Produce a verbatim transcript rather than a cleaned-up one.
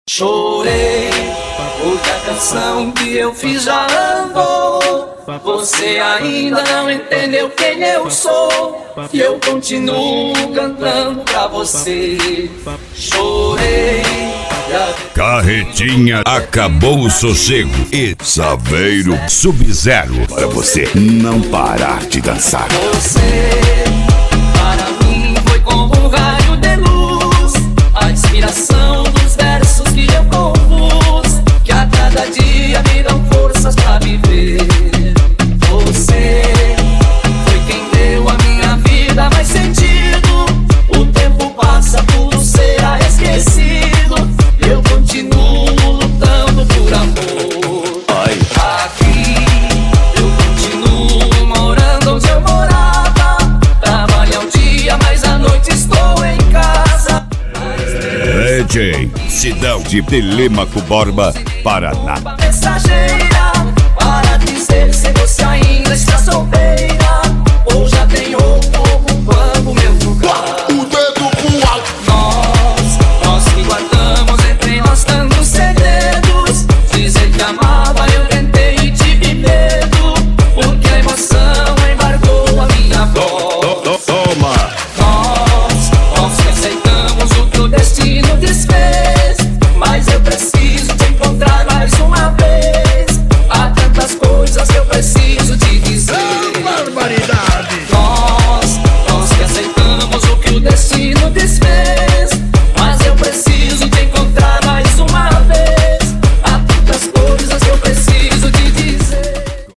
Chorei, porque a canção que eu fiz já andou. Você ainda não entendeu quem eu sou, e eu continuo cantando pra você. Chorei. Carretinha acabou o sossego e Saveiro Sub-Zero para você não parar de dançar. Você, para mim, foi como um raio de luz, a inspiração dos versos que eu compus, que a cada dia me dão forças pra viver. Você foi quem deu a minha vida mais sentido. O tempo passa, tudo será esquecido. Eu continuo lutando por amor. Ai. Aqui eu continuo morando onde eu morava. Trabalho um dia, mas à noite estou em casa. D J Sidão de Telêmaco Borba, Paraná. Mensageira para dizer se você ainda está solteira ou já tem outro ocupando meu lugar. O dedo pro alto. Nós, nós que guardamos entre nós tantos segredos. Dizer que amava eu tentei e tive medo, porque a emoção embargou a minha voz. Toma! Nós, nós que aceitamos o que o destino desfez, mas eu preciso te encontrar mais uma vez. Há tantas coisas que eu preciso te dizer. Barbaridade.